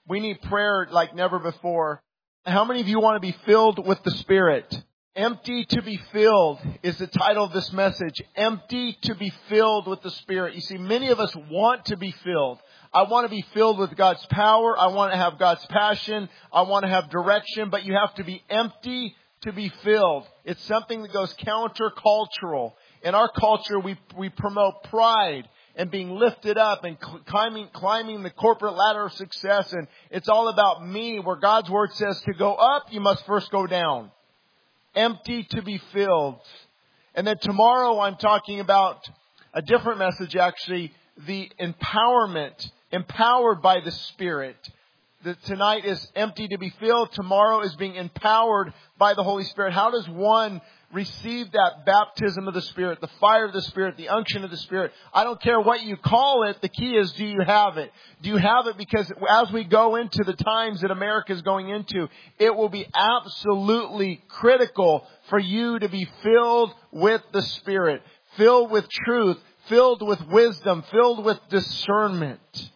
We need prayer like never before. How many of you want to be filled with the Spirit? Empty to be filled is the title of this message. Empty to be filled with the Spirit. You see, many of us want to be filled. I want to be filled with God's power. I want to have God's passion. I want to have direction, but you have to be empty to be filled. It's something that goes countercultural. In our culture, we promote pride and being lifted up and climbing the corporate ladder of success. And it's all about me, where God's word says to go up, you must first go down. Empty to be filled. And then tomorrow I'm talking about a different message, actually, the empowerment, empowered by the Spirit. Tonight is empty to be filled. Tomorrow is being empowered by the Holy Spirit. How does one receive that baptism of the Spirit, the fire of the Spirit, the unction of the Spirit? I don't care what you call it. The key is, do you have it? Do you have it? Because as we go into the times that America is going into, it will be absolutely critical for you to be filled with the Spirit, filled with truth, filled with wisdom, filled with discernment.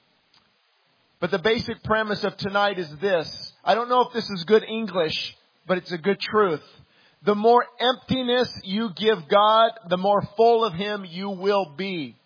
But the basic premise of tonight is this. I don't know if this is good English, but it's a good truth. The more emptiness you give God, the more full of Him you will be.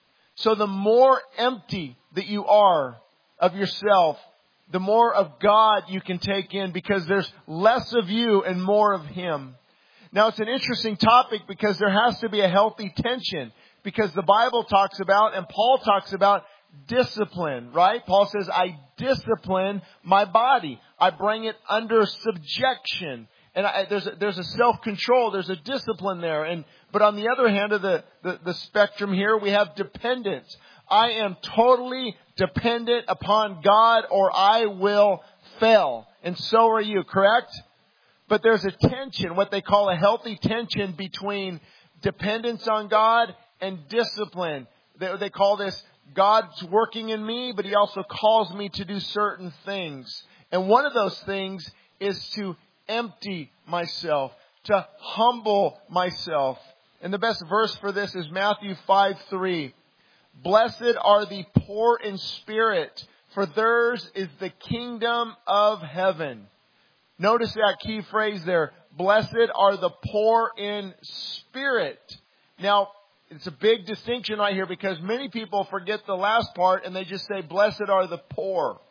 So the more empty that you are of yourself, the more of God you can take in, because there's less of you and more of Him. Now, it's an interesting topic because there has to be a healthy tension, because the Bible talks about, and Paul talks about, discipline, right? Paul says, I discipline my body. I bring it under subjection. And there's a self-control, there's a discipline there. But on the other hand of the spectrum here, we have dependence. I am totally dependent upon God, or I will fail. And so are you, correct? But there's a tension, what they call a healthy tension, between dependence on God and discipline. They call this, God's working in me, but He also calls me to do certain things. And one of those things is to empty myself, to humble myself. And the best verse for this is Matthew 5:3. Blessed are the poor in spirit, for theirs is the kingdom of heaven. Notice that key phrase there. Blessed are the poor in spirit. Now, it's a big distinction right here, because many people forget the last part and they just say, blessed are the poor.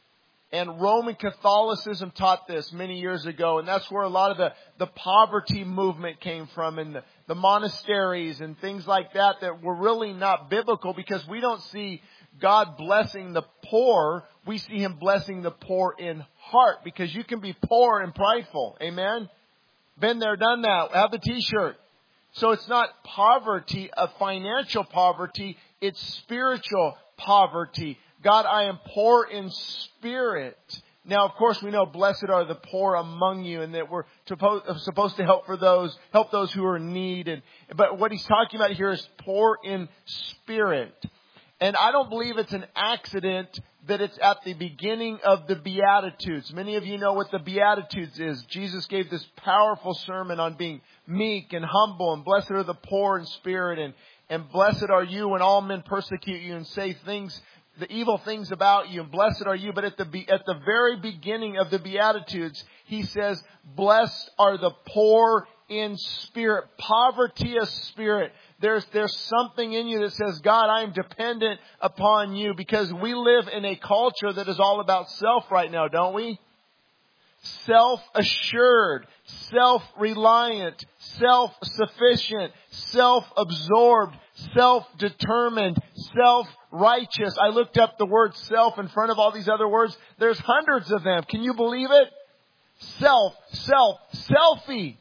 And Roman Catholicism taught this many years ago. And that's where a lot of the poverty movement came from, and the monasteries and things like that were really not biblical, because we don't see God blessing the poor. We see Him blessing the poor in heart, because you can be poor and prideful. Amen? Been there, done that. Have the t-shirt. So it's not poverty of financial poverty. It's spiritual poverty. God, I am poor in spirit. Now, of course, we know blessed are the poor among you, and that we're supposed to help those who are in need. But what he's talking about here is poor in spirit. And I don't believe it's an accident that it's at the beginning of the Beatitudes. Many of you know what the Beatitudes is. Jesus gave this powerful sermon on being meek and humble, and blessed are the poor in spirit, and blessed are you when all men persecute you and say things, the evil things about you, and blessed are you. But at the very beginning of the Beatitudes, He says, blessed are the poor in spirit, poverty of spirit. There's something in you that says, God, I am dependent upon you, because we live in a culture that is all about self right now, don't we? Self-assured, self-reliant, self-sufficient, self-absorbed, self-determined, self-righteous. I looked up the word self in front of all these other words. There's hundreds of them. Can you believe it? Selfie.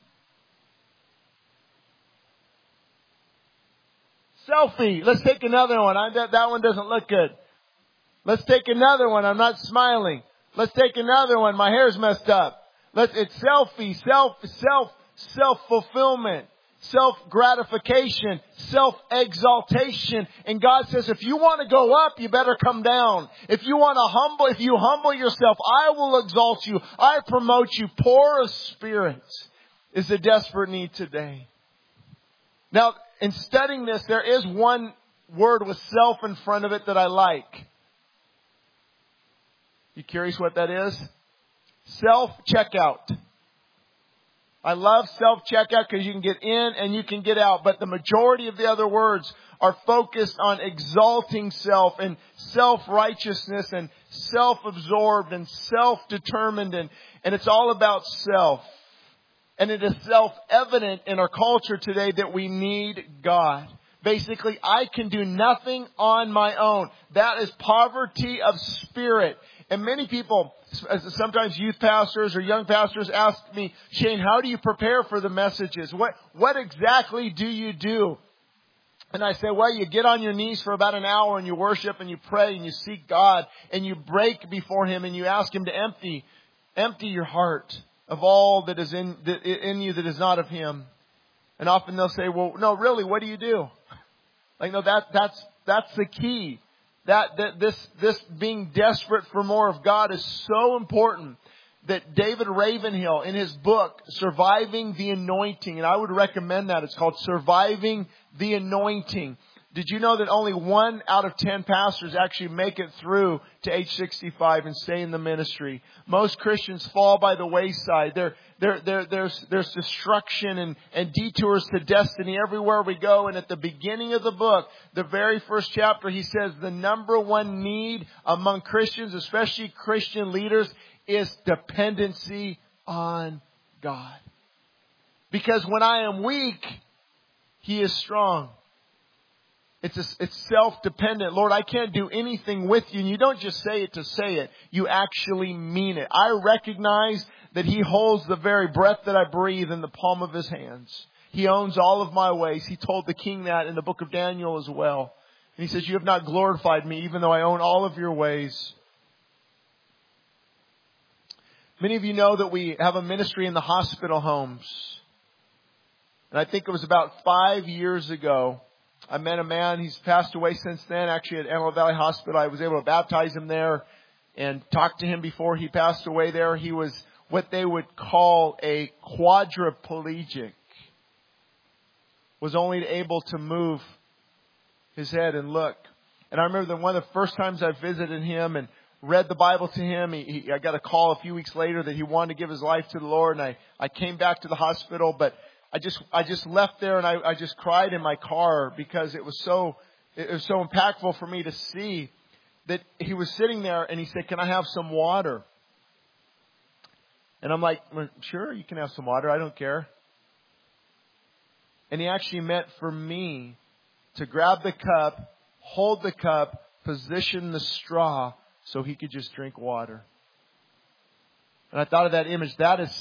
Selfie. Let's take another one. That one doesn't look good. Let's take another one. I'm not smiling. Let's take another one. My hair's messed up. It's selfie, self-fulfillment, self-gratification, self-exaltation. And God says, if you want to go up, you better come down. If you humble yourself, I will exalt you. I promote you. Poor of spirit is a desperate need today. Now, in studying this, there is one word with self in front of it that I like. You curious what that is? Self-checkout. I love self-checkout because you can get in and you can get out. But the majority of the other words are focused on exalting self and self-righteousness and self-absorbed and self-determined. And it's all about self. And it is self-evident in our culture today that we need God. Basically, I can do nothing on my own. That is poverty of spirit. And many people, sometimes youth pastors or young pastors ask me, Shane, how do you prepare for the messages? What exactly do you do? And I say, well, you get on your knees for about an hour and you worship and you pray and you seek God and you break before Him and you ask Him to empty your heart of all that is in you that is not of Him. And often they'll say, well, no, really, what do you do? Like, no, that's the key. This being desperate for more of God is so important that David Ravenhill, in his book, Surviving the Anointing, and I would recommend that. It's called Surviving the Anointing. Did you know that only 1 out of 10 pastors actually make it through to age 65 and stay in the ministry? Most Christians fall by the wayside. There's destruction and detours to destiny everywhere we go. And at the beginning of the book, the very first chapter, he says the number one need among Christians, especially Christian leaders, is dependency on God. Because when I am weak, He is strong. It's self-dependent. Lord, I can't do anything with you. And you don't just say it to say it. You actually mean it. I recognize that He holds the very breath that I breathe in the palm of His hands. He owns all of my ways. He told the king that in the book of Daniel as well. And He says, you have not glorified me, even though I own all of your ways. Many of you know that we have a ministry in the hospital homes. And I think it was about 5 years ago, I met a man. He's passed away since then, actually at Antelope Valley Hospital. I was able to baptize him there and talk to him before he passed away there. He was what they would call a quadriplegic. Was only able to move his head and look. And I remember that one of the first times I visited him and read the Bible to him, I got a call a few weeks later that he wanted to give his life to the Lord. And I came back to the hospital, but I just left there and I just cried in my car because it was so impactful for me to see that he was sitting there and he said, can I have some water? And I'm like, well, sure, you can have some water. I don't care. And he actually meant for me to grab the cup, hold the cup, position the straw so he could just drink water. And I thought of that image. That is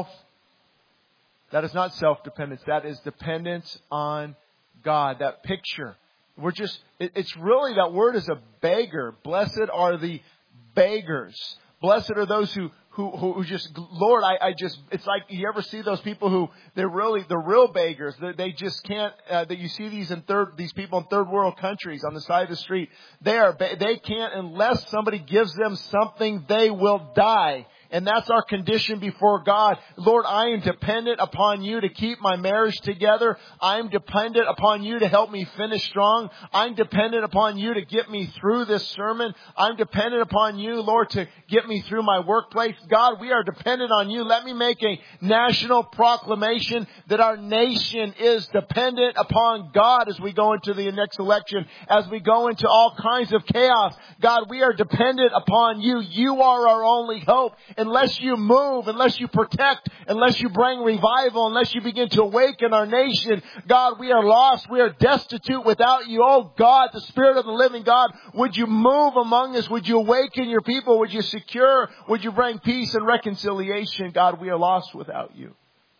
not self-dependence. That is dependence on God. That picture. It's really, that word is a beggar. Blessed are the beggars. Blessed are those who just, Lord, it's like, you ever see those people who, they're real beggars. They just can't, that you see these people in third world countries on the side of the street. They can't, unless somebody gives them something, they will die. And that's our condition before God. Lord, I am dependent upon you to keep my marriage together. I'm dependent upon you to help me finish strong. I'm dependent upon you to get me through this sermon. I'm dependent upon you, Lord, to get me through my workplace. God, we are dependent on you. Let me make a national proclamation that our nation is dependent upon God as we go into the next election, as we go into all kinds of chaos. God, we are dependent upon you. You are our only hope. Unless you move, unless you protect, unless you bring revival, unless you begin to awaken our nation, God, we are lost. We are destitute without you. Oh God, the Spirit of the living God, would you move among us? Would you awaken your people? Would you secure? Would you bring peace and reconciliation? God, we are lost without you.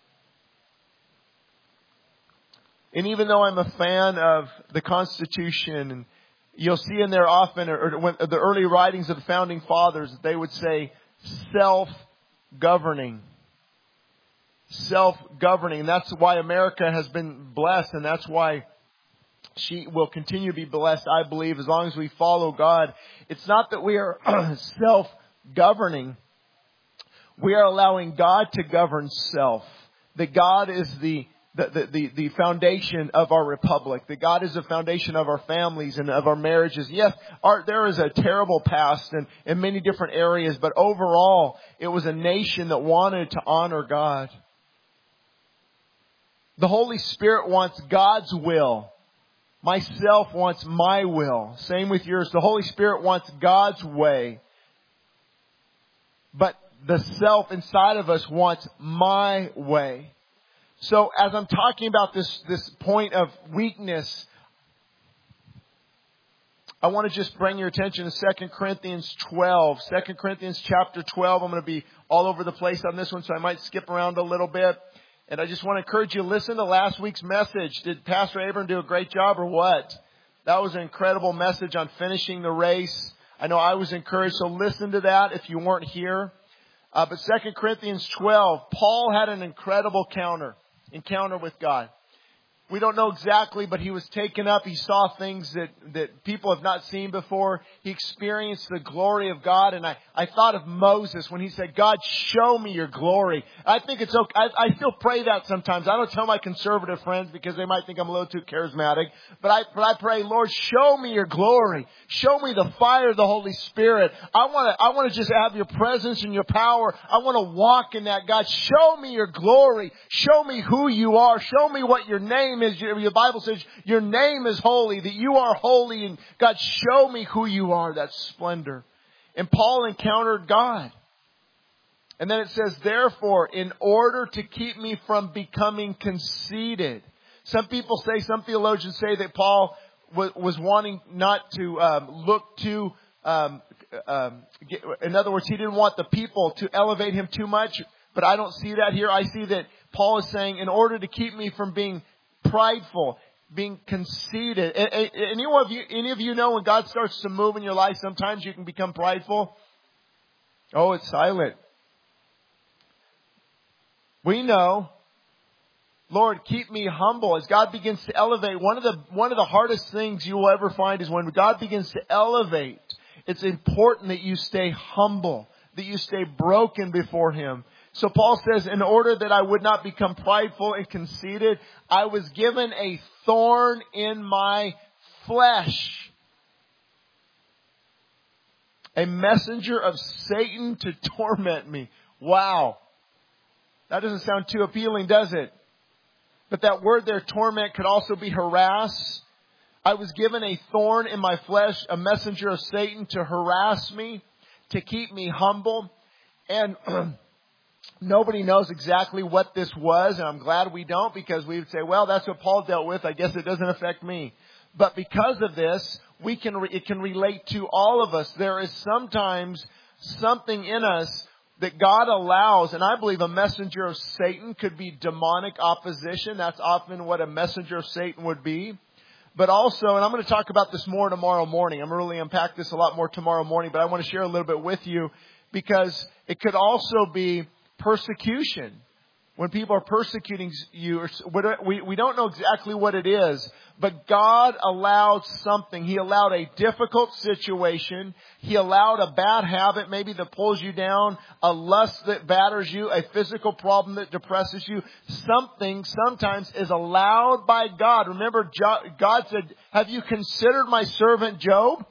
And even though I'm a fan of the Constitution, and you'll see in there often, or when the early writings of the Founding Fathers, they would say, self-governing. Self-governing. And that's why America has been blessed. And that's why she will continue to be blessed, I believe, as long as we follow God. It's not that we are self-governing. We are allowing God to govern self. That God is the the foundation of our republic. That God is the foundation of our families and of our marriages. Yes, there is a terrible past in many different areas, but overall, it was a nation that wanted to honor God. The Holy Spirit wants God's will. Myself wants my will. Same with yours. The Holy Spirit wants God's way. But the self inside of us wants my way. So as I'm talking about this point of weakness, I want to just bring your attention to 2 Corinthians 12. 2 Corinthians chapter 12. I'm going to be all over the place on this one, so I might skip around a little bit. And I just want to encourage you to listen to last week's message. Did Pastor Abram do a great job or what? That was an incredible message on finishing the race. I know I was encouraged, so listen to that if you weren't here. But 2 Corinthians 12, Paul had an incredible encounter with God. We don't know exactly, but he was taken up. He saw things that people have not seen before. He experienced the glory of God. And I thought of Moses when he said, God, show me your glory. I think it's okay. I still pray that sometimes. I don't tell my conservative friends because they might think I'm a little too charismatic. But I pray, Lord, show me your glory. Show me the fire of the Holy Spirit. I want to just have your presence and your power. I want to walk in that. God, show me your glory. Show me who you are. Show me what your name is. Your Bible says your name is holy, that you are holy, and God, show me who you are, that splendor. And Paul encountered God. And then it says, therefore, in order to keep me from becoming conceited. Some theologians say that Paul was wanting not to look too, in other words, he didn't want the people to elevate him too much. But I don't see that here. I see that Paul is saying, in order to keep me from being prideful, being conceited. Any of you know when God starts to move in your life, sometimes you can become prideful? Oh, it's silent. We know. Lord, keep me humble. As God begins to elevate, one of the hardest things you will ever find is when God begins to elevate. It's important that you stay humble, that you stay broken before Him. So Paul says, in order that I would not become prideful and conceited, I was given a thorn in my flesh. A messenger of Satan to torment me. Wow. That doesn't sound too appealing, does it? But that word there, torment, could also be harass. I was given a thorn in my flesh, a messenger of Satan to harass me, to keep me humble. And nobody knows exactly what this was, and I'm glad we don't, because we would say, well, that's what Paul dealt with. I guess it doesn't affect me. But because of this, it can relate to all of us. There is sometimes something in us that God allows, and I believe a messenger of Satan could be demonic opposition. That's often what a messenger of Satan would be. But also, and I'm going to talk about this more tomorrow morning. I'm going to really unpack this a lot more tomorrow morning, but I want to share a little bit with you, because it could also be persecution. When people are persecuting you, we don't know exactly what it is, but God allowed something. He allowed a difficult situation. He allowed a bad habit maybe that pulls you down, a lust that batters you, a physical problem that depresses you. Something sometimes is allowed by God. Remember, God said, have you considered my servant Job?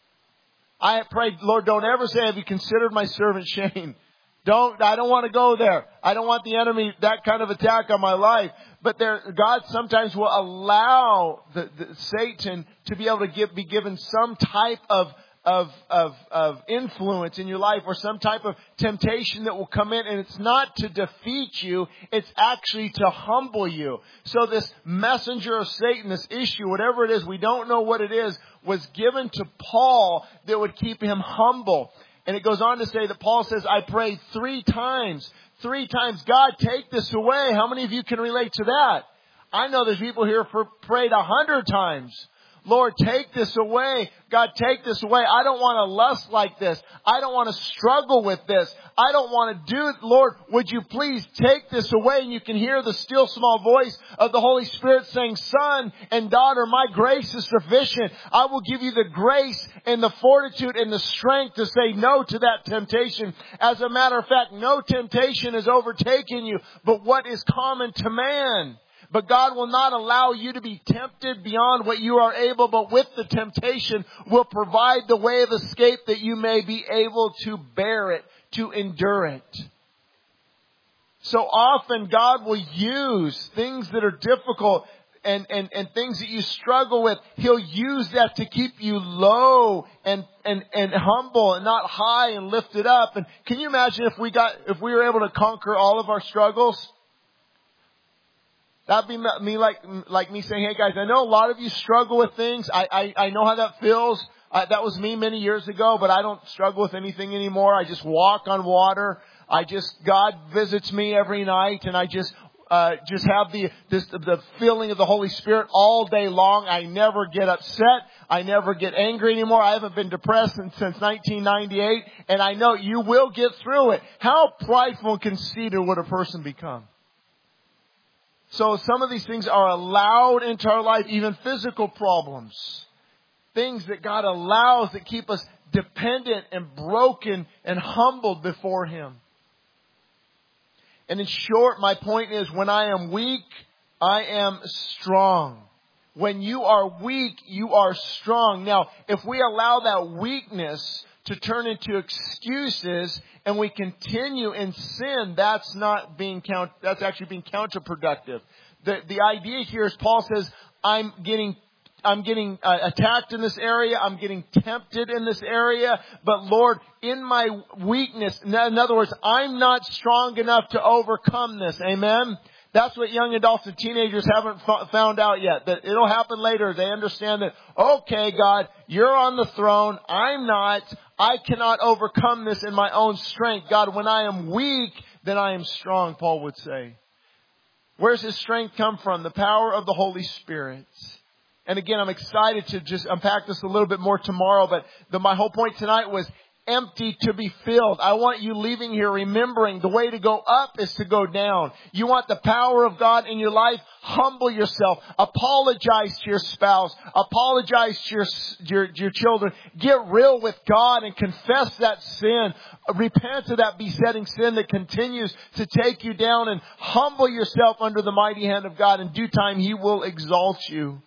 I prayed, Lord, don't ever say, have you considered my servant Shane? I don't want to go there. I don't want the enemy, that kind of attack on my life. But God sometimes will allow the Satan to be able to be given some type of influence in your life, or some type of temptation that will come in, and it's not to defeat you, it's actually to humble you. So this messenger of Satan, this issue, whatever it is, we don't know what it is, was given to Paul that would keep him humble. And it goes on to say that Paul says, I prayed 3 times. 3 times, God, take this away. How many of you can relate to that? I know there's people here who prayed 100 times. Lord, take this away. God, take this away. I don't want to lust like this. I don't want to struggle with this. I don't want to do it. Lord, would you please take this away? And you can hear the still small voice of the Holy Spirit saying, son and daughter, my grace is sufficient. I will give you the grace and the fortitude and the strength to say no to that temptation. As a matter of fact, no temptation has overtaken you, but what is common to man. But God will not allow you to be tempted beyond what you are able, but with the temptation will provide the way of escape that you may be able to bear it, to endure it. So often God will use things that are difficult and things that you struggle with. He'll use that to keep you low and humble and not high and lifted up. And can you imagine if we were able to conquer all of our struggles? That'd be me like me saying, hey guys, I know a lot of you struggle with things. I know how that feels. That was me many years ago, but I don't struggle with anything anymore. I just walk on water. God visits me every night, and I just have the feeling of the Holy Spirit all day long. I never get upset. I never get angry anymore. I haven't been depressed since 1998, and I know you will get through it. How prideful and conceited would a person become? So some of these things are allowed into our life, even physical problems. Things that God allows that keep us dependent and broken and humbled before Him. And in short, my point is, when I am weak, I am strong. When you are weak, you are strong. Now, if we allow that weakness to turn into excuses and we continue in sin, that's actually being counterproductive. The idea here is Paul says, I'm getting attacked in this area. I'm getting tempted in this area. But Lord, in my weakness, in other words, I'm not strong enough to overcome this. Amen? That's what young adults and teenagers haven't found out yet. That it'll happen later. They understand that, okay, God, you're on the throne. I'm not. I cannot overcome this in my own strength. God, when I am weak, then I am strong, Paul would say. Where's his strength come from? The power of the Holy Spirit. And again, I'm excited to just unpack this a little bit more tomorrow, but my whole point tonight was empty to be filled. I want you leaving here remembering the way to go up is to go down. You want the power of God in your life? Humble yourself. Apologize to your spouse. Apologize to your children. Get real with God and confess that sin. Repent of that besetting sin that continues to take you down, and humble yourself under the mighty hand of God. In due time, He will exalt you.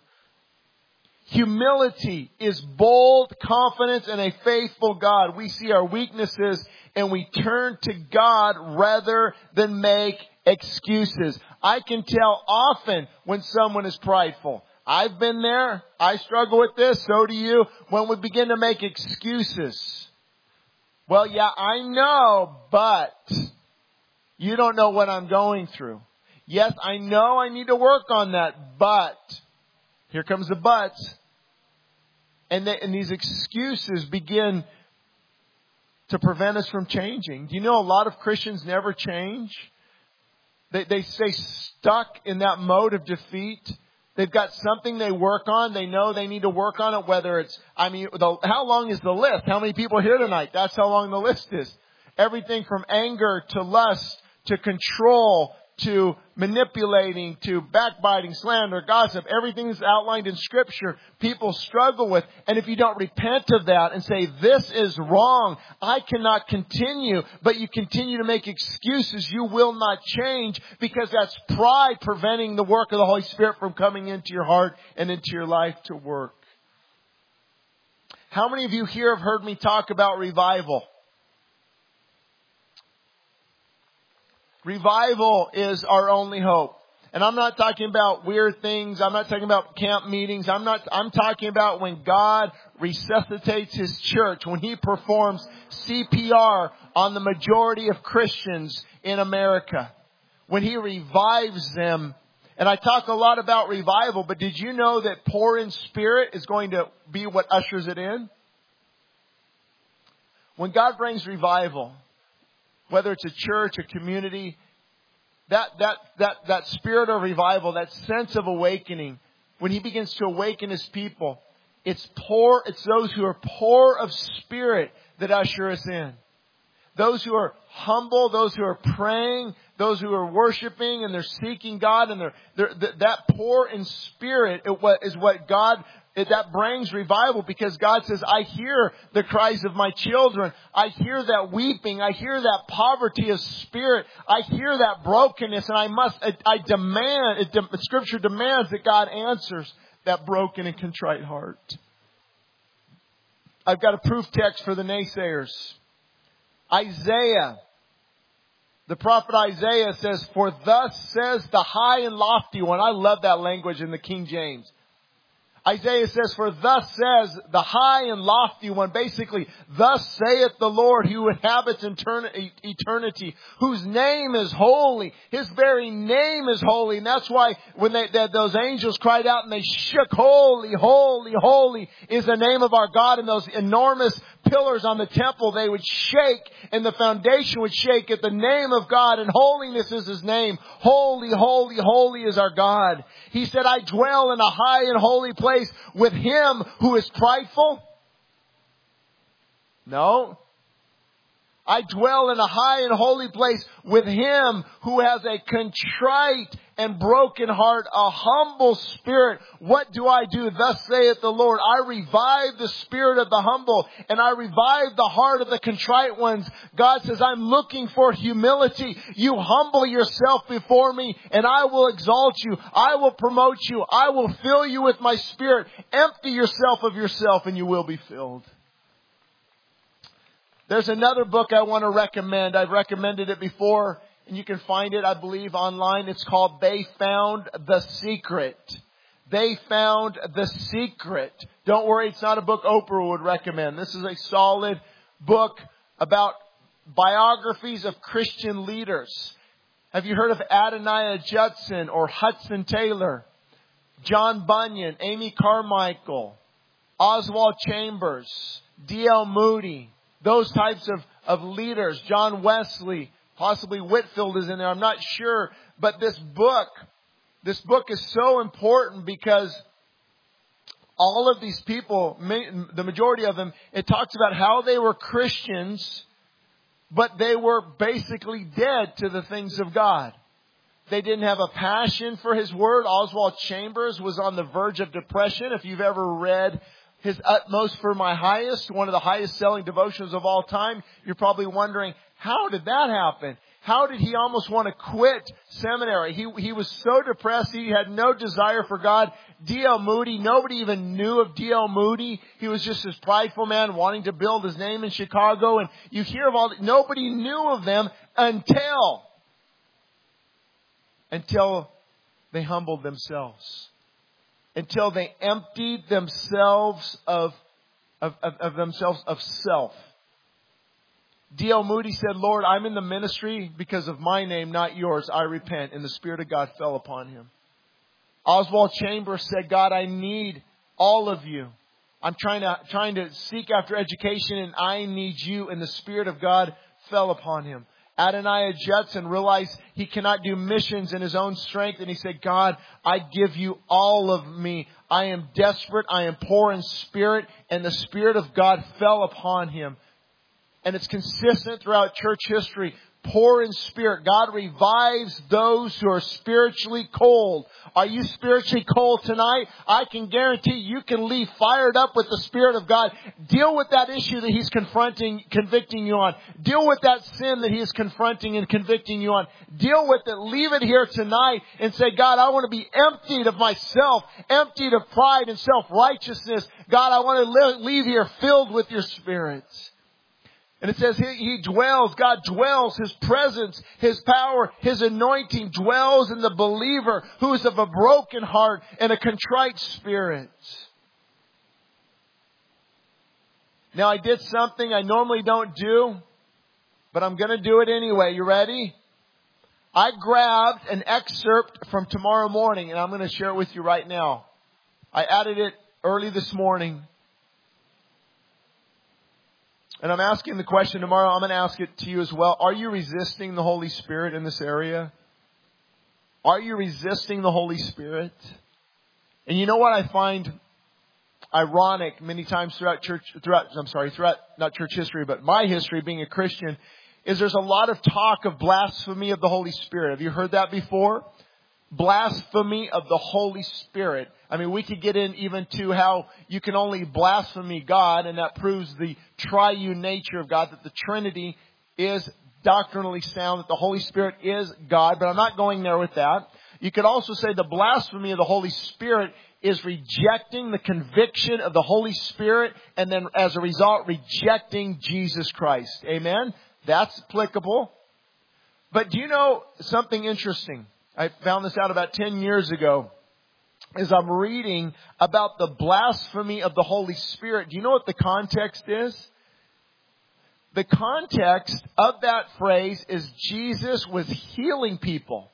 Humility is bold confidence in a faithful God. We see our weaknesses and we turn to God rather than make excuses. I can tell often when someone is prideful. I've been there. I struggle with this. So do you. When we begin to make excuses. Well, yeah, I know, but you don't know what I'm going through. Yes, I know I need to work on that, but here comes the buts. And these excuses begin to prevent us from changing. Do you know a lot of Christians never change? They stay stuck in that mode of defeat. They've got something they work on. They know they need to work on it, whether it's, how long is the list? How many people are here tonight? That's how long the list is. Everything from anger to lust to control to manipulating, to backbiting, slander, gossip, everything that's outlined in Scripture, people struggle with. And if you don't repent of that and say, this is wrong, I cannot continue, but you continue to make excuses, you will not change, because that's pride preventing the work of the Holy Spirit from coming into your heart and into your life to work. How many of you here have heard me talk about revival? Revival is our only hope. And I'm not talking about weird things. I'm not talking about camp meetings. I'm talking about when God resuscitates His church, when He performs CPR on the majority of Christians in America, when He revives them. And I talk a lot about revival, but did you know that poor in spirit is going to be what ushers it in? When God brings revival, whether it's a church, a community, that spirit of revival, that sense of awakening, when He begins to awaken His people, it's those who are poor of spirit that usher us in. Those who are humble, those who are praying, those who are worshiping and they're seeking God, and that poor in spirit is what God that brings revival, because God says, I hear the cries of my children. I hear that weeping. I hear that poverty of spirit. I hear that brokenness, and Scripture demands that God answers that broken and contrite heart. I've got a proof text for the naysayers. Isaiah. The prophet Isaiah says, for thus says the high and lofty one. I love that language in the King James. Isaiah says, for thus says the high and lofty one. Basically, thus saith the Lord who inhabits eternity, whose name is holy. His very name is holy. And that's why when those angels cried out and they shook, holy, holy, holy is the name of our God. And those enormous pillars on the temple, they would shake, and the foundation would shake at the name of God, and holiness is His name. Holy, holy, holy is our God. He said, I dwell in a high and holy place with him who is prideful. No. I dwell in a high and holy place with him who has a contrite and broken heart, a humble spirit. What do? Thus saith the Lord, I revive the spirit of the humble, and I revive the heart of the contrite ones. God says, I'm looking for humility. You humble yourself before me, and I will exalt you. I will promote you. I will fill you with my spirit. Empty yourself of yourself, and you will be filled. There's another book I want to recommend. I've recommended it before, and you can find it, I believe, online. It's called They Found the Secret. They Found the Secret. Don't worry, it's not a book Oprah would recommend. This is a solid book about biographies of Christian leaders. Have you heard of Adoniah Judson or Hudson Taylor, John Bunyan, Amy Carmichael, Oswald Chambers, D.L. Moody? Those types of leaders, John Wesley, possibly Whitefield is in there, I'm not sure. But this book is so important because all of these people, the majority of them, it talks about how they were Christians, but they were basically dead to the things of God. They didn't have a passion for His Word. Oswald Chambers was on the verge of depression. If you've ever read His Utmost for My Highest, one of the highest selling devotions of all time, you're probably wondering, how did that happen? How did he almost want to quit seminary? He was so depressed. He had no desire for God. D.L. Moody, nobody even knew of D.L. Moody. He was just this prideful man wanting to build his name in Chicago. And you hear of nobody knew of them until they humbled themselves. Until they emptied themselves of self. D.L. Moody said, Lord, I'm in the ministry because of my name, not yours. I repent. And the Spirit of God fell upon him. Oswald Chambers said, God, I need all of you. I'm trying to seek after education, and I need you. And the Spirit of God fell upon him. Adoniah Judson realized he cannot do missions in his own strength. And he said, God, I give you all of me. I am desperate. I am poor in spirit. And the Spirit of God fell upon him. And it's consistent throughout church history. Poor in spirit. God revives those who are spiritually cold. Are you spiritually cold tonight? I can guarantee you can leave fired up with the Spirit of God. Deal with that issue that He's convicting you on. Deal with that sin that He is confronting and convicting you on. Deal with it. Leave it here tonight and say, God, I want to be emptied of myself, emptied of pride and self-righteousness. God, I want to leave here filled with your Spirit. And it says He dwells, God dwells, His presence, His power, His anointing dwells in the believer who is of a broken heart and a contrite spirit. Now I did something I normally don't do, but I'm going to do it anyway. You ready? I grabbed an excerpt from tomorrow morning, and I'm going to share it with you right now. I added it early this morning. And I'm asking the question tomorrow. I'm going to ask it to you as well. Are you resisting the Holy Spirit in this area? Are you resisting the Holy Spirit? And you know what I find ironic many times throughout not church history, but my history being a Christian, is there's a lot of talk of blasphemy of the Holy Spirit. Have you heard that before? blasphemy of the Holy Spirit. I mean, we could get in even to how you can only blaspheme God, and that proves the triune nature of God, that the Trinity is doctrinally sound, that the Holy Spirit is God, but I'm not going there with that. You could also say the blasphemy of the Holy Spirit is rejecting the conviction of the Holy Spirit, and then as a result, rejecting Jesus Christ. Amen? That's applicable. But do you know something interesting? I found this out about 10 years ago. As I'm reading about the blasphemy of the Holy Spirit, do you know what the context is? The context of that phrase is Jesus was healing people.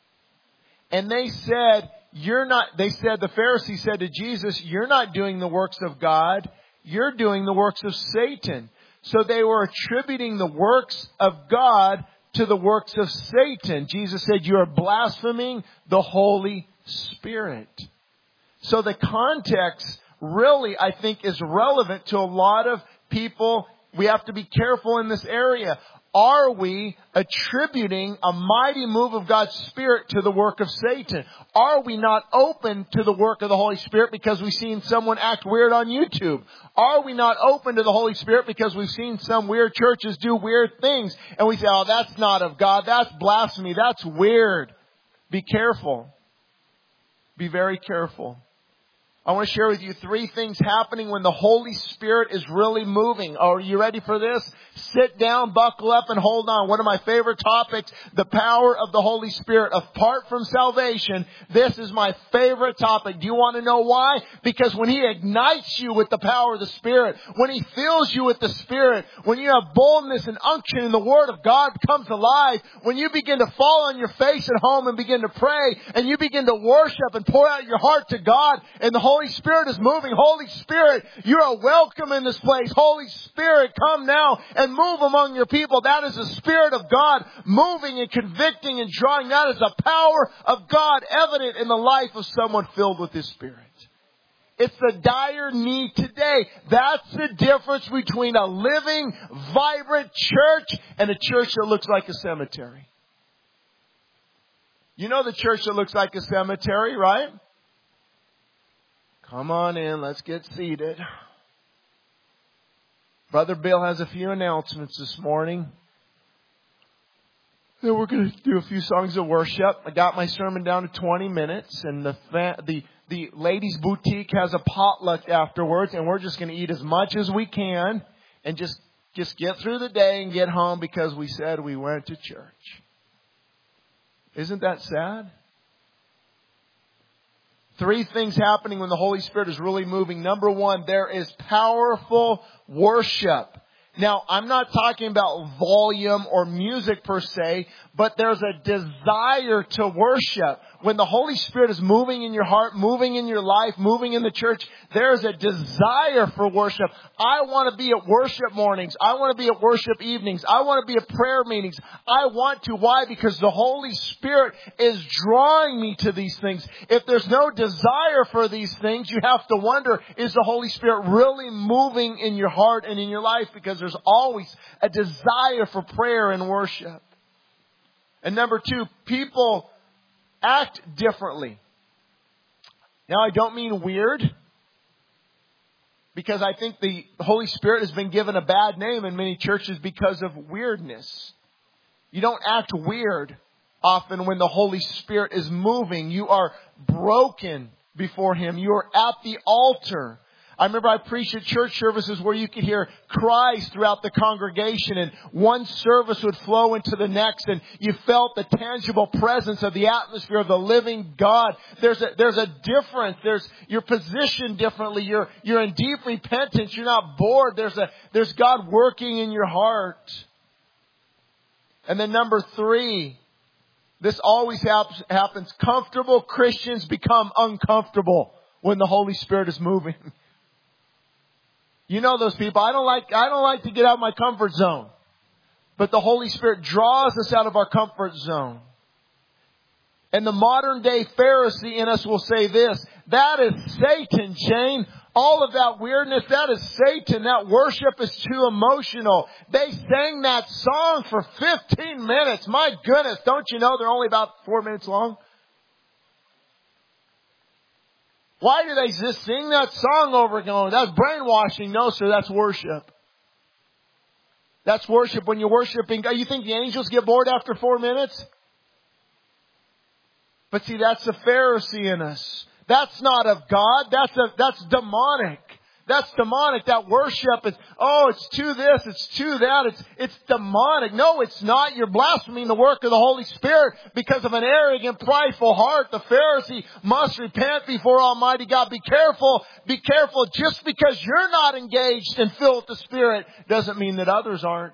And they said, the Pharisees said to Jesus, you're not doing the works of God, you're doing the works of Satan. So they were attributing the works of God to the works of Satan. Jesus said, you are blaspheming the Holy Spirit. So the context really, I think, is relevant to a lot of people. We have to be careful in this area. Are we attributing a mighty move of God's Spirit to the work of Satan? Are we not open to the work of the Holy Spirit because we've seen someone act weird on YouTube? Are we not open to the Holy Spirit because we've seen some weird churches do weird things? And we say, oh, that's not of God. That's blasphemy. That's weird. Be careful. Be very careful. I want to share with you 3 things happening when the Holy Spirit is really moving. Are you ready for this? Sit down, buckle up, and hold on. One of my favorite topics, the power of the Holy Spirit. Apart from salvation, this is my favorite topic. Do you want to know why? Because when He ignites you with the power of the Spirit, when He fills you with the Spirit, when you have boldness and unction and the Word of God comes alive, when you begin to fall on your face at home and begin to pray, and you begin to worship and pour out your heart to God, and the Holy Spirit is moving. Holy Spirit, you are welcome in this place. Holy Spirit, come now and move among your people. That is the Spirit of God moving and convicting and drawing. That is the power of God evident in the life of someone filled with His Spirit. It's the dire need today. That's the difference between a living, vibrant church and a church that looks like a cemetery. You know the church that looks like a cemetery, right? Come on in. Let's get seated. Brother Bill has a few announcements this morning. Then we're going to do a few songs of worship. I got my sermon down to 20 minutes, and the ladies' boutique has a potluck afterwards, and we're just going to eat as much as we can and just get through the day and get home because we said we went to church. Isn't that sad? 3 things happening when the Holy Spirit is really moving. Number 1, there is powerful worship. Now, I'm not talking about volume or music per se, but there's a desire to worship. When the Holy Spirit is moving in your heart, moving in your life, moving in the church, there's a desire for worship. I want to be at worship mornings. I want to be at worship evenings. I want to be at prayer meetings. I want to. Why? Because the Holy Spirit is drawing me to these things. If there's no desire for these things, you have to wonder, is the Holy Spirit really moving in your heart and in your life? Because there's always a desire for prayer and worship. And number 2, people act differently. Now, I don't mean weird, because I think the Holy Spirit has been given a bad name in many churches because of weirdness. You don't act weird often when the Holy Spirit is moving. You are broken before Him. You are at the altar. I remember I preached at church services where you could hear cries throughout the congregation, and one service would flow into the next, and you felt the tangible presence of the atmosphere of the living God. There's a difference. You're positioned differently. You're in deep repentance. You're not bored. There's God working in your heart. And then number 3, this always happens. Comfortable Christians become uncomfortable when the Holy Spirit is moving. You know those people. I don't like to get out of my comfort zone. But the Holy Spirit draws us out of our comfort zone. And the modern day Pharisee in us will say this: that is Satan, Shane. All of that weirdness, that is Satan. That worship is too emotional. They sang that song for 15 minutes. My goodness, don't you know they're only about 4 minutes long? Why do they just sing that song over and over? That's brainwashing. No, sir, that's worship. That's worship when you're worshiping God. You think the angels get bored after 4 minutes? But see, that's the Pharisee in us. That's not of God. That's demonic. That's demonic. That worship is, it's to this, it's to that. It's demonic. No, it's not. You're blaspheming the work of the Holy Spirit because of an arrogant, prideful heart. The Pharisee must repent before Almighty God. Be careful. Be careful. Just because you're not engaged and filled with the Spirit doesn't mean that others aren't.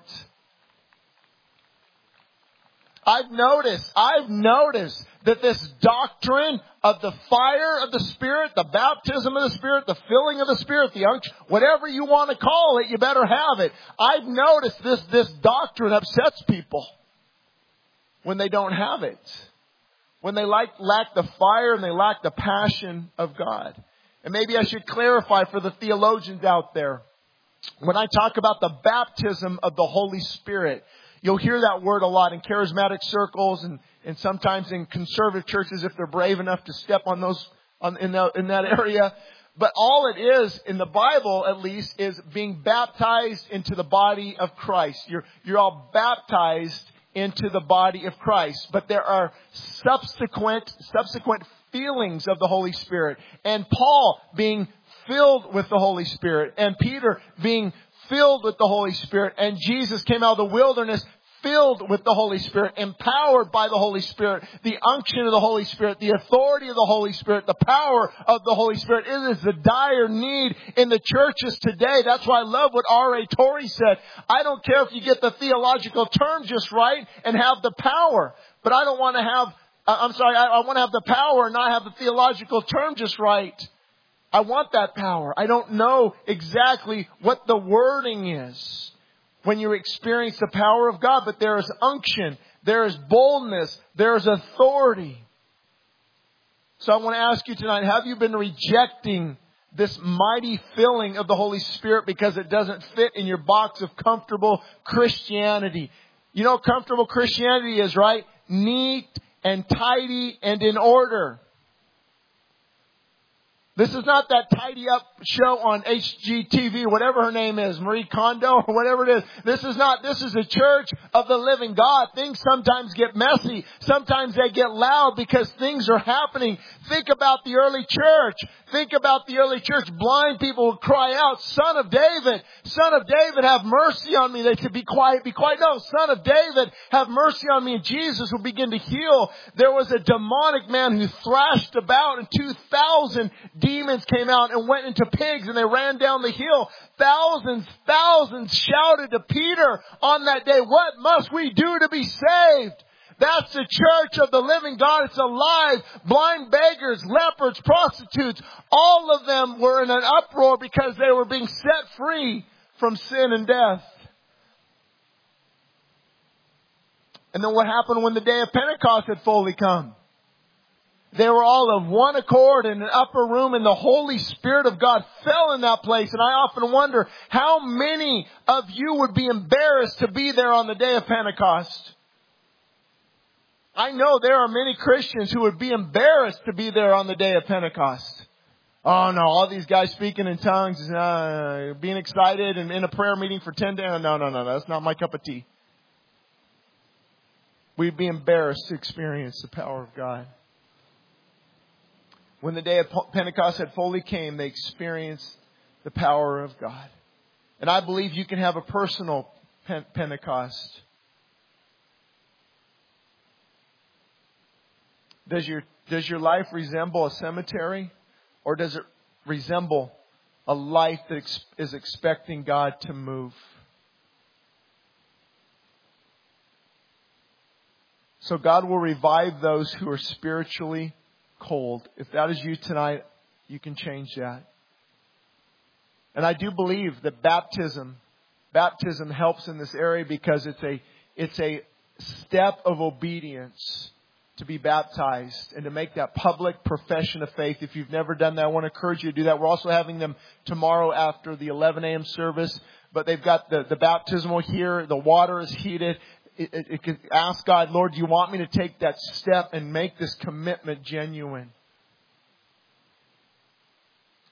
I've noticed that this doctrine of the fire of the Spirit, the baptism of the Spirit, the filling of the Spirit, the unction, whatever you want to call it, you better have it. I've noticed this doctrine upsets people when they don't have it. When they lack the fire and they lack the passion of God. And maybe I should clarify for the theologians out there. When I talk about the baptism of the Holy Spirit, you'll hear that word a lot in charismatic circles and sometimes in conservative churches if they're brave enough to step on those in that area. But all it is, in the Bible at least, is being baptized into the body of Christ. You're all baptized into the body of Christ. But there are subsequent feelings of the Holy Spirit. And Paul being filled with the Holy Spirit. And Peter being filled with the Holy Spirit. And Jesus came out of the wilderness filled with the Holy Spirit, empowered by the Holy Spirit, the unction of the Holy Spirit, the authority of the Holy Spirit, the power of the Holy Spirit. It is the dire need in the churches today. That's why I love what R.A. Torrey said. I don't care if you get the theological term just right and have the power, but I don't want to have, I want to have the power and not have the theological term just right. I want that power. I don't know exactly what the wording is when you experience the power of God, but there is unction, there is boldness, there is authority. So I want to ask you tonight, have you been rejecting this mighty filling of the Holy Spirit because it doesn't fit in your box of comfortable Christianity? You know what comfortable Christianity is, right? Neat and tidy and in order. This is not that tidy up show on HGTV, whatever her name is, Marie Kondo or whatever it is. This is a church of the living God. Things sometimes get messy. Sometimes they get loud because things are happening. Think about the early church. Think about the early church. Blind people would cry out, Son of David, have mercy on me. They said, be quiet, be quiet. No, Son of David, have mercy on me. And Jesus would begin to heal. There was a demonic man who thrashed about, and 2,000 demons came out and went into pigs, and they ran down the hill. Thousands shouted to Peter on that day, what must we do to be saved? That's the church of the living God. It's alive. Blind beggars, lepers, prostitutes, all of them were in an uproar because they were being set free from sin and death. And then what happened when the day of Pentecost had fully come? They were all of one accord in an upper room, and the Holy Spirit of God fell in that place. And I often wonder how many of you would be embarrassed to be there on the day of Pentecost. I know there are many Christians who would be embarrassed to be there on the day of Pentecost. Oh no, all these guys speaking in tongues, being excited and in a prayer meeting for 10 days. No, that's not my cup of tea. We'd be embarrassed to experience the power of God. When the day of Pentecost had fully came, they experienced the power of God. And I believe you can have a personal Pentecost. Does your life resemble a cemetery, or does it resemble a life that is expecting God to move? So God will revive those who are spiritually cold. If that is you tonight, you can change that. And I do believe that baptism helps in this area because it's a step of obedience to be baptized and to make that public profession of faith. If you've never done that, I want to encourage you to do that. We're also having them tomorrow after the 11 a.m. service, but they've got the baptismal here. The water is heated. It can ask God, Lord, do you want me to take that step and make this commitment genuine?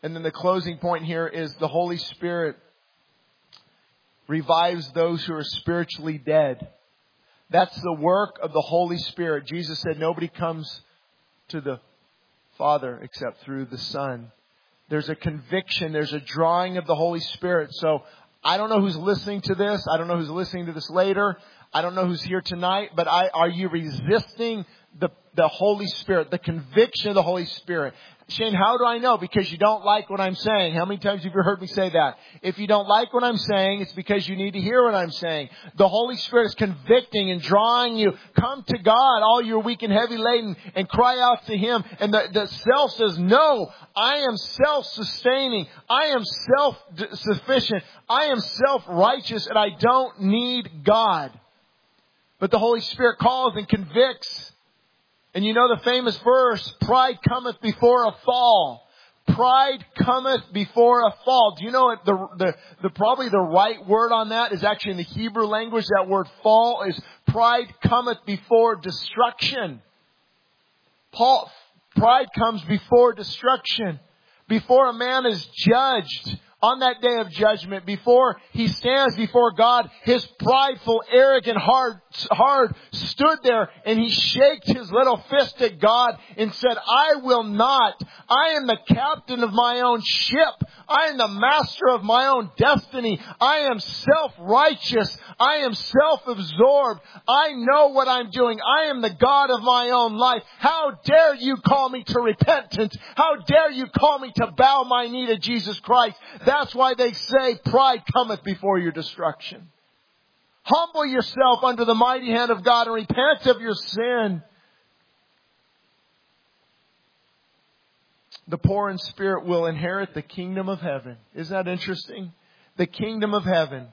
And then the closing point here is the Holy Spirit revives those who are spiritually dead. That's the work of the Holy Spirit. Jesus said nobody comes to the Father except through the Son. There's a conviction. There's a drawing of the Holy Spirit. So I don't know who's listening to this. I don't know who's listening to this later. I don't know who's here tonight. But are you resisting the Holy Spirit, the conviction of the Holy Spirit? Shane, how do I know? Because you don't like what I'm saying. How many times have you heard me say that? If you don't like what I'm saying, it's because you need to hear what I'm saying. The Holy Spirit is convicting and drawing you. Come to God, all you're weak and heavy laden, and cry out to Him. And the self says, no, I am self-sustaining. I am self-sufficient. I am self-righteous, and I don't need God. But the Holy Spirit calls and convicts. And you know the famous verse, pride cometh before a fall. Pride cometh before a fall. Do you know probably the right word on that is actually in the Hebrew language. That word fall is pride cometh before destruction. Pride comes before destruction. Before a man is judged on that day of judgment, before he stands before God, his prideful, arrogant heart stood there and he shaked his little fist at God and said, I will not. I am the captain of my own ship. I am the master of my own destiny. I am self-righteous. I am self-absorbed. I know what I'm doing. I am the God of my own life. How dare you call me to repentance? How dare you call me to bow my knee to Jesus Christ? That's why they say pride cometh before your destruction. Humble yourself under the mighty hand of God and repent of your sin. The poor in spirit will inherit the kingdom of heaven. Isn't that interesting? The kingdom of heaven.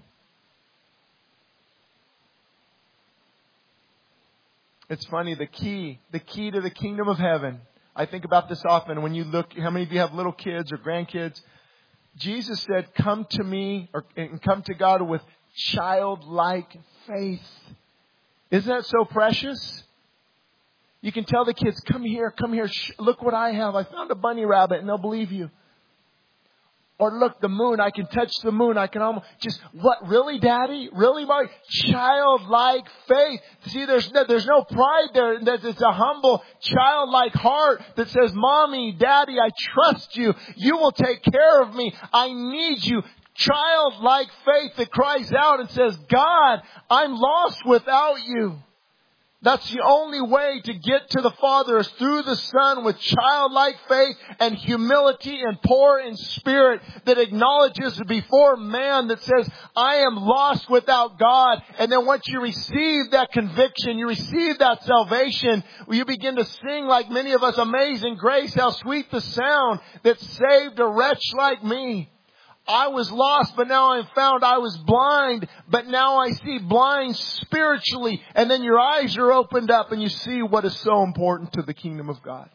It's funny, the key to the kingdom of heaven. I think about this often when you look, how many of you have little kids or grandkids? Jesus said, come to me and come to God with childlike faith. Isn't that so precious? You can tell the kids, come here. Look what I have. I found a bunny rabbit, and they'll believe you. Or look, the moon. I can touch the moon. I can almost what? Really, Daddy? Really, Mark? Childlike faith. See, there's no pride there. It's a humble, childlike heart that says, Mommy, Daddy, I trust you. You will take care of me. I need you. Childlike faith that cries out and says, God, I'm lost without you. That's the only way to get to the Father is through the Son with childlike faith and humility and poor in spirit that acknowledges before man that says, I am lost without God. And then once you receive that conviction, you receive that salvation, you begin to sing like many of us, Amazing Grace, how sweet the sound that saved a wretch like me. I was lost, but now I'm found. I was blind, but now I see, blind spiritually. And then your eyes are opened up and you see what is so important to the kingdom of God.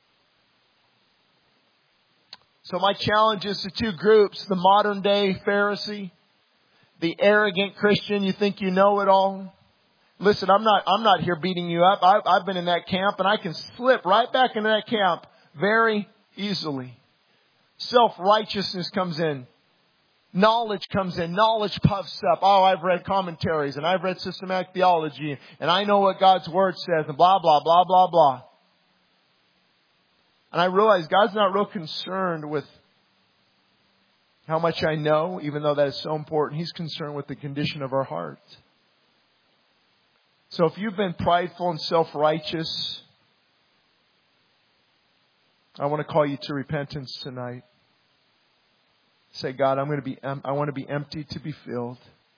So my challenge is to two groups, the modern day Pharisee, the arrogant Christian, you think you know it all. Listen, I'm not here beating you up. I've been in that camp and I can slip right back into that camp very easily. Self-righteousness comes in. Knowledge comes in. Knowledge puffs up. Oh, I've read commentaries and I've read systematic theology and I know what God's Word says and blah, blah, blah, blah, blah. And I realize God's not real concerned with how much I know, even though that is so important. He's concerned with the condition of our heart. So if you've been prideful and self-righteous, I want to call you to repentance tonight. Say, God, I want to be empty to be filled.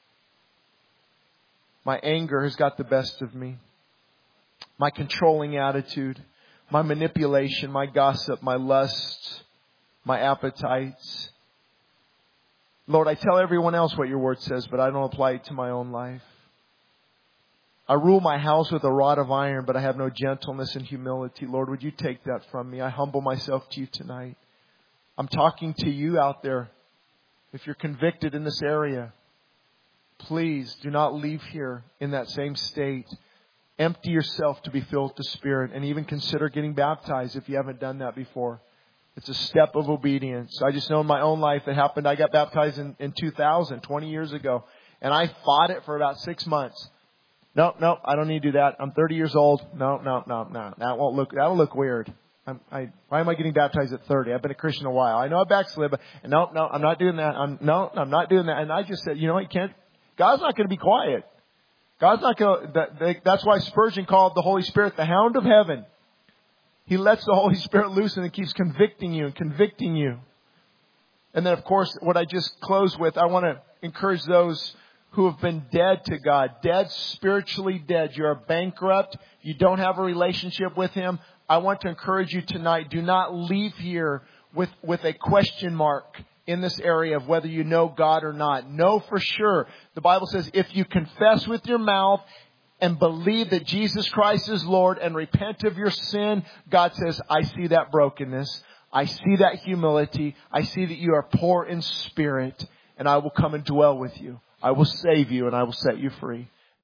My anger has got the best of me. My controlling attitude, my manipulation, my gossip, my lust, my appetites. Lord, I tell everyone else what your word says, but I don't apply it to my own life. I rule my house with a rod of iron, but I have no gentleness and humility. Lord, would you take that from me? I humble myself to you tonight. I'm talking to you out there. If you're convicted in this area, please do not leave here in that same state. Empty yourself to be filled with the Spirit and even consider getting baptized if you haven't done that before. It's a step of obedience. I just know in my own life it happened. I got baptized in 2000, 20 years ago. And I fought it for about 6 months. No, I don't need to do that. I'm 30 years old. No. That'll look weird. Why am I getting baptized at 30? I've been a Christian a while. I know I backslid, but no, I'm not doing that. I'm not doing that. And I just said, you know what? God's not going to be quiet. God's not going to, that's why Spurgeon called the Holy Spirit the hound of heaven. He lets the Holy Spirit loose and it keeps convicting you. And then, of course, what I just closed with, I want to encourage those who have been dead to God, spiritually dead. You're bankrupt. You don't have a relationship with Him. I want to encourage you tonight. Do not leave here with a question mark in this area of whether you know God or not. Know for sure. The Bible says if you confess with your mouth and believe that Jesus Christ is Lord and repent of your sin, God says, I see that brokenness. I see that humility. I see that you are poor in spirit, and I will come and dwell with you. I will save you and I will set you free.